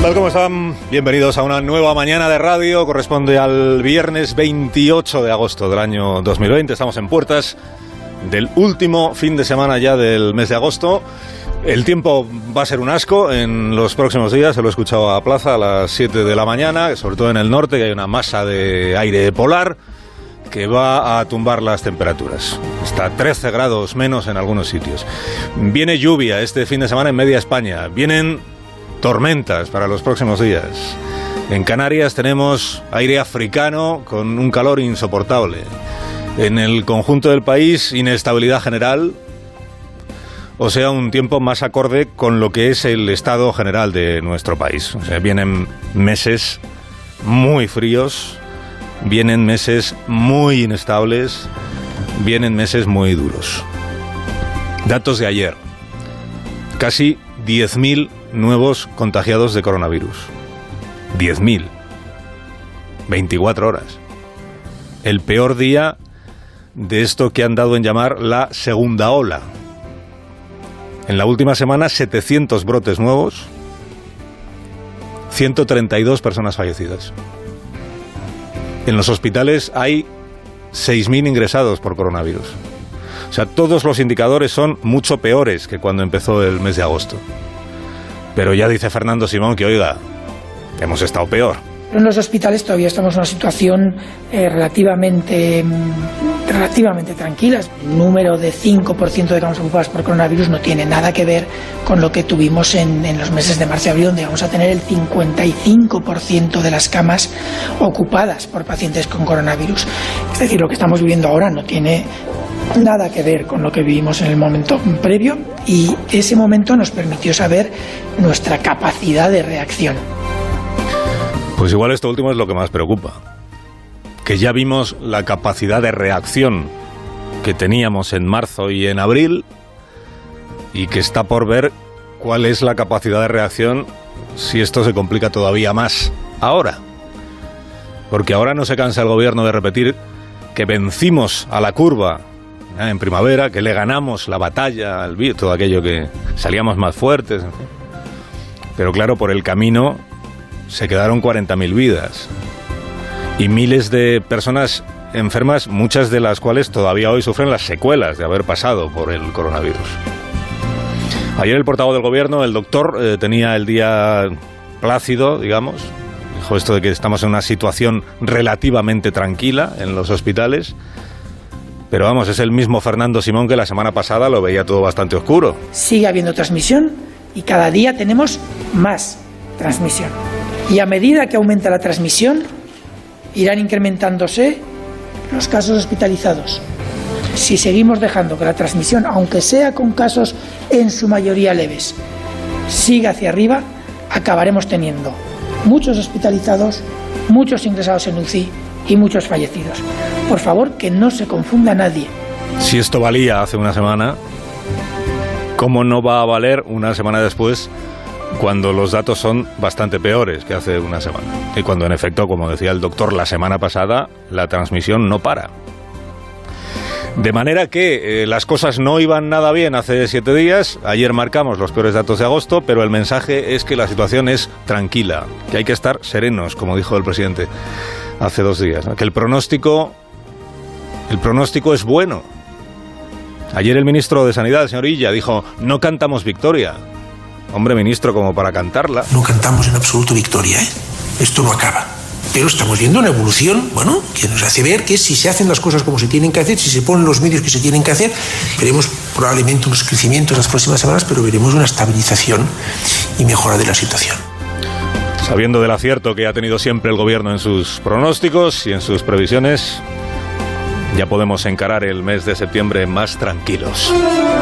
tal? ¿Cómo están? Bienvenidos a una nueva mañana de radio. Corresponde al viernes 28 de agosto del año 2020. Estamos en puertas del último fin de semana ya del mes de agosto. El tiempo va a ser un asco en los próximos días. Se lo he escuchado a Plaza a las 7 de la mañana, sobre todo en el norte, que hay una masa de aire polar que va a tumbar las temperaturas. Hasta 13 grados menos en algunos sitios. Viene lluvia este fin de semana en media España. Vienen tormentas para los próximos días. En Canarias tenemos aire africano con un calor insoportable. En el conjunto del país, inestabilidad general, o sea, un tiempo más acorde con lo que es el estado general de nuestro país. O sea, vienen meses muy fríos, vienen meses muy inestables, vienen meses muy duros. Datos de ayer. Casi 10.000 nuevos contagiados de coronavirus. 10.000. 24 horas. El peor día de esto que han dado en llamar la segunda ola. En la última semana, 700 brotes nuevos, 132 personas fallecidas. En los hospitales hay 6.000 ingresados por coronavirus. O sea, todos los indicadores son mucho peores que cuando empezó el mes de agosto. Pero ya dice Fernando Simón que, oiga, hemos estado peor. En los hospitales todavía estamos en una situación relativamente tranquila. El número de 5% de camas ocupadas por coronavirus no tiene nada que ver con lo que tuvimos en los meses de marzo y abril, donde vamos a tener el 55% de las camas ocupadas por pacientes con coronavirus. Es decir, lo que estamos viviendo ahora no tiene nada que ver con lo que vivimos en el momento previo, y ese momento nos permitió saber nuestra capacidad de reacción. Pues igual esto último es lo que más preocupa, que ya vimos la capacidad de reacción que teníamos en marzo y en abril, y que está por ver cuál es la capacidad de reacción si esto se complica todavía más ahora. Porque ahora no se cansa el gobierno de repetir que vencimos a la curva en primavera, que le ganamos la batalla al virus, todo aquello, que salíamos más fuertes, en fin. Pero claro, por el camino se quedaron 40.000 vidas y miles de personas enfermas, muchas de las cuales todavía hoy sufren las secuelas de haber pasado por el coronavirus. Ayer el portavoz del gobierno, el doctor, tenía el día plácido, digamos. Dijo esto de que estamos en una situación relativamente tranquila en los hospitales. Pero vamos, es el mismo Fernando Simón que la semana pasada lo veía todo bastante oscuro. Sigue habiendo transmisión y cada día tenemos más transmisión. Y a medida que aumenta la transmisión, irán incrementándose los casos hospitalizados. Si seguimos dejando que la transmisión, aunque sea con casos en su mayoría leves, siga hacia arriba, acabaremos teniendo muchos hospitalizados, muchos ingresados en UCI y muchos fallecidos. Por favor, que no se confunda nadie. Si esto valía hace una semana, ¿cómo no va a valer una semana después, cuando los datos son bastante peores que hace una semana? Y cuando, en efecto, como decía el doctor la semana pasada, la transmisión no para. De manera que las cosas no iban nada bien hace 7 días. Ayer marcamos los peores datos de agosto, pero el mensaje es que la situación es tranquila, que hay que estar serenos, como dijo el presidente hace 2 días, ¿no? Que el pronóstico es bueno. Ayer el ministro de Sanidad, el señor Illa, dijo: no cantamos victoria. Hombre, ministro, como para cantarla. No cantamos en absoluto victoria, ¿eh? Esto no acaba. Pero estamos viendo una evolución, bueno, que nos hace ver que si se hacen las cosas como se tienen que hacer, si se ponen los medios que se tienen que hacer, veremos probablemente unos crecimientos en las próximas semanas, pero veremos una estabilización y mejora de la situación. Sabiendo del acierto que ha tenido siempre el gobierno en sus pronósticos y en sus previsiones, ya podemos encarar el mes de septiembre más tranquilos.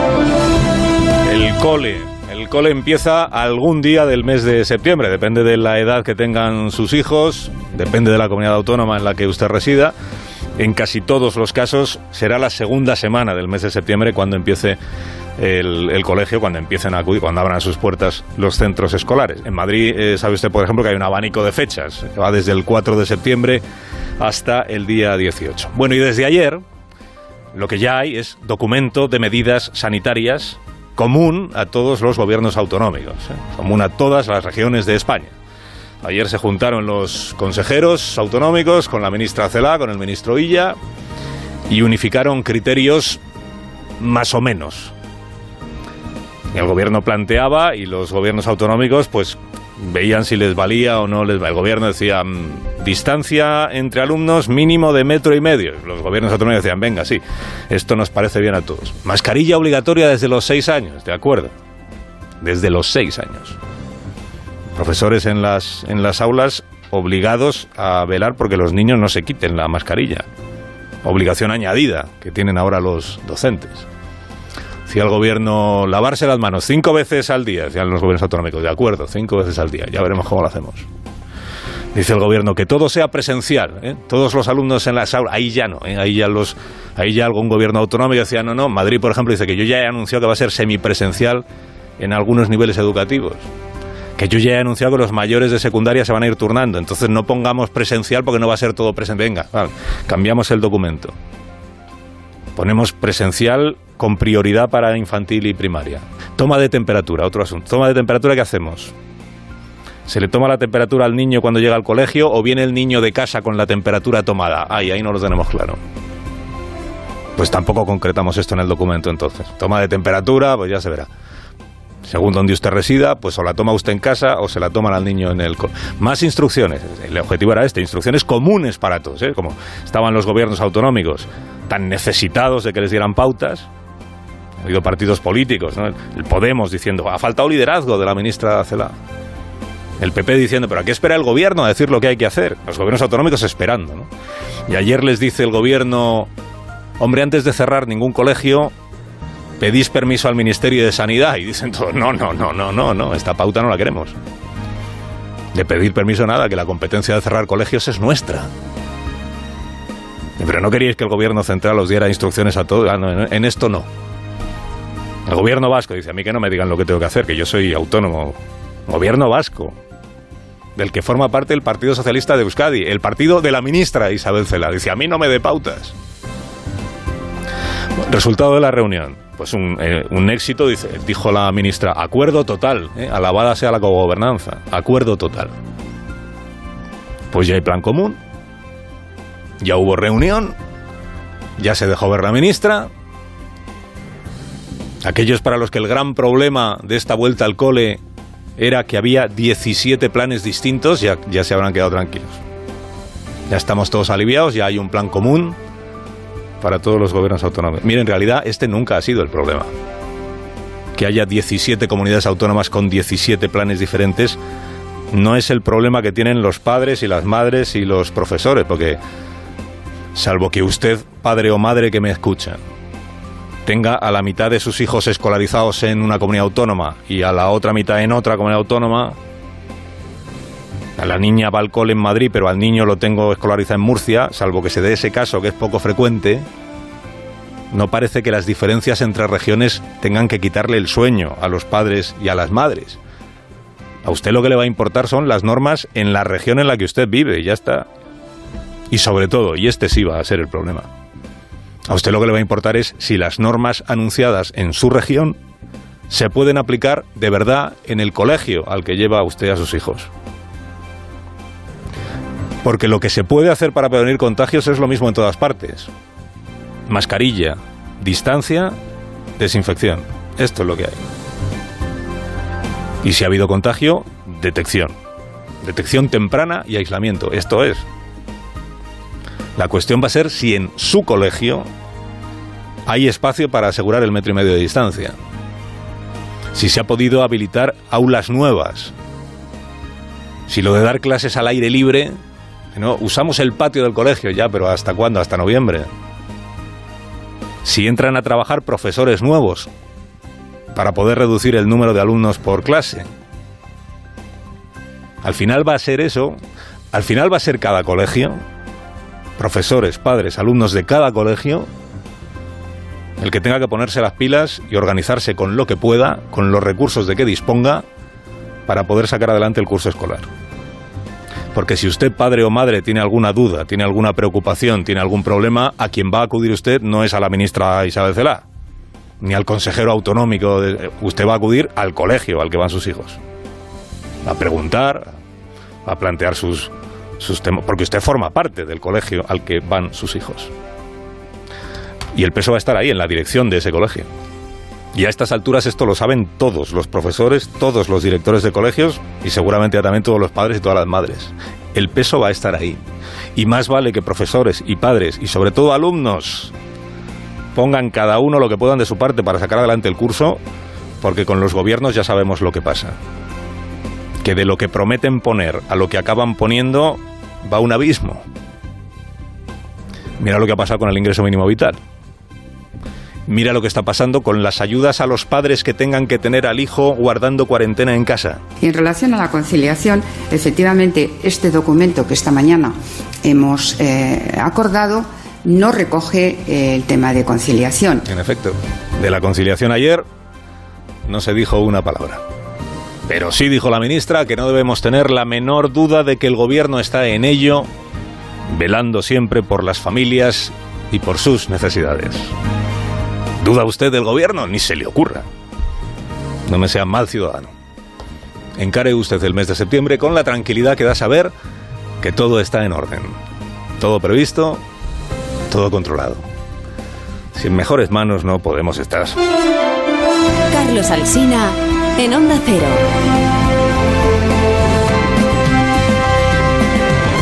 El cole empieza algún día del mes de septiembre, depende de la edad que tengan sus hijos, depende de la comunidad autónoma en la que usted resida. En casi todos los casos será la segunda semana del mes de septiembre cuando empiece el colegio, cuando empiecen a acudir, cuando abran sus puertas los centros escolares. En Madrid, sabe usted, por ejemplo, que hay un abanico de fechas, que va desde el 4 de septiembre hasta el día 18. Bueno, y desde ayer lo que ya hay es documento de medidas sanitarias común a todos los gobiernos autonómicos, común a todas las regiones de España. Ayer se juntaron los consejeros autonómicos con la ministra Celaá, con el ministro Illa, y unificaron criterios más o menos. El gobierno planteaba y los gobiernos autonómicos pues veían si les valía o no les valía. El gobierno decía distancia entre alumnos mínimo de 1,5 metros. Los gobiernos autonómicos decían, venga, sí, esto nos parece bien a todos. Mascarilla obligatoria desde los 6 años, ¿de acuerdo? Desde los 6 años. Profesores en las aulas obligados a velar porque los niños no se quiten la mascarilla. Obligación añadida que tienen ahora los docentes. Decía el gobierno, lavarse las manos 5 veces al día, decían los gobiernos autonómicos, de acuerdo, 5 veces al día, ya veremos cómo lo hacemos. Dice el gobierno que todo sea presencial, todos los alumnos en las aulas, ahí ya no, ahí ya algún gobierno autonómico decía, no, Madrid, por ejemplo, dice que yo ya he anunciado que va a ser semipresencial en algunos niveles educativos, que yo ya he anunciado que los mayores de secundaria se van a ir turnando, entonces no pongamos presencial porque no va a ser todo presencial, venga, vale, cambiamos el documento. Ponemos presencial con prioridad para infantil y primaria. Toma de temperatura, otro asunto. Toma de temperatura, ¿qué hacemos? ¿Se le toma la temperatura al niño cuando llega al colegio o viene el niño de casa con la temperatura tomada? Ahí no lo tenemos claro. Pues tampoco concretamos esto en el documento entonces. Toma de temperatura, pues ya se verá. Según donde usted resida, pues o la toma usted en casa o se la toman al niño en el colegio. Más instrucciones. El objetivo era instrucciones comunes para todos, como estaban los gobiernos autonómicos tan necesitados de que les dieran pautas. Ha habido partidos políticos, ¿no? El Podemos diciendo, ha faltado liderazgo de la ministra Celaá. El PP diciendo, pero ¿a qué espera el gobierno a decir lo que hay que hacer? Los gobiernos autonómicos esperando, ¿no? Y ayer les dice el gobierno, hombre, antes de cerrar ningún colegio, pedís permiso al Ministerio de Sanidad. Y dicen todos, no, esta pauta no la queremos. De pedir permiso nada, que la competencia de cerrar colegios es nuestra. Pero no queríais que el gobierno central os diera instrucciones a todos. No, en esto no. El gobierno vasco dice, a mí que no me digan lo que tengo que hacer, que yo soy autónomo. Gobierno vasco, del que forma parte el Partido Socialista de Euskadi, el partido de la ministra Isabel Celaá. Dice, a mí no me dé pautas. Resultado de la reunión, pues un éxito, dijo la ministra, acuerdo total, alabada sea la cogobernanza, acuerdo total. Pues ya hay plan común, ya hubo reunión, ya se dejó ver la ministra. Aquellos para los que el gran problema de esta vuelta al cole era que había 17 planes distintos, ya se habrán quedado tranquilos. Ya estamos todos aliviados, ya hay un plan común para todos los gobiernos autónomos. Mire, en realidad este nunca ha sido el problema. Que haya 17 comunidades autónomas con 17 planes diferentes no es el problema que tienen los padres y las madres y los profesores, porque salvo que usted, padre o madre que me escucha, tenga a la mitad de sus hijos escolarizados en una comunidad autónoma y a la otra mitad en otra comunidad autónoma, a la niña va al cole en Madrid, pero al niño lo tengo escolarizado en Murcia, salvo que se dé ese caso, que es poco frecuente, no parece que las diferencias entre regiones tengan que quitarle el sueño a los padres y a las madres. A usted lo que le va a importar son las normas en la región en la que usted vive, y ya está. Y sobre todo, y este sí va a ser el problema, a usted lo que le va a importar es si las normas anunciadas en su región se pueden aplicar de verdad en el colegio al que lleva usted a sus hijos. Porque lo que se puede hacer para prevenir contagios es lo mismo en todas partes. Mascarilla, distancia, desinfección. Esto es lo que hay. Y si ha habido contagio, detección. Detección temprana y aislamiento. Esto es. La cuestión va a ser si en su colegio hay espacio para asegurar el 1,5 metros de distancia. Si se ha podido habilitar aulas nuevas. Si lo de dar clases al aire libre, ¿no? Usamos el patio del colegio ya, pero ¿hasta cuándo? Hasta noviembre. Si entran a trabajar profesores nuevos para poder reducir el número de alumnos por clase. Al final va a ser eso. Al final va a ser cada colegio, profesores, padres, alumnos de cada colegio, el que tenga que ponerse las pilas y organizarse con lo que pueda, con los recursos de que disponga, para poder sacar adelante el curso escolar. Porque si usted, padre o madre, tiene alguna duda, tiene alguna preocupación, tiene algún problema, a quien va a acudir usted no es a la ministra Isabel Celaá, ni al consejero autonómico. Usted va a acudir al colegio al que van sus hijos. A preguntar, a plantear sus temas, porque usted forma parte del colegio al que van sus hijos. Y el peso va a estar ahí, en la dirección de ese colegio. Y a estas alturas esto lo saben todos los profesores, todos los directores de colegios y seguramente también todos los padres y todas las madres. El peso va a estar ahí. Y más vale que profesores y padres y sobre todo alumnos pongan cada uno lo que puedan de su parte para sacar adelante el curso, porque con los gobiernos ya sabemos lo que pasa. Que de lo que prometen poner a lo que acaban poniendo va un abismo. Mira lo que ha pasado con el ingreso mínimo vital. Mira lo que está pasando con las ayudas a los padres que tengan que tener al hijo guardando cuarentena en casa. Y en relación a la conciliación, efectivamente, este documento que esta mañana hemos acordado no recoge el tema de conciliación. En efecto, de la conciliación ayer no se dijo una palabra. Pero sí dijo la ministra que no debemos tener la menor duda de que el gobierno está en ello, velando siempre por las familias y por sus necesidades. ¿Duda usted del gobierno? Ni se le ocurra. No me sea mal ciudadano. Encare usted el mes de septiembre con la tranquilidad que da saber que todo está en orden. Todo previsto, todo controlado. Si en mejores manos no podemos estar. Carlos Alsina, en Onda Cero.